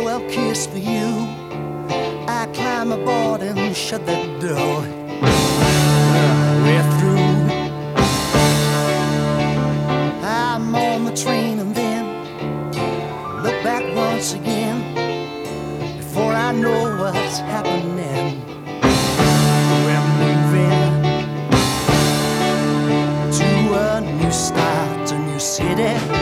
farewell kiss for you. I climb aboard and shut the door. We're through. I'm on the train and then look back once again before I know what's happening. We're moving to a new start, a new city.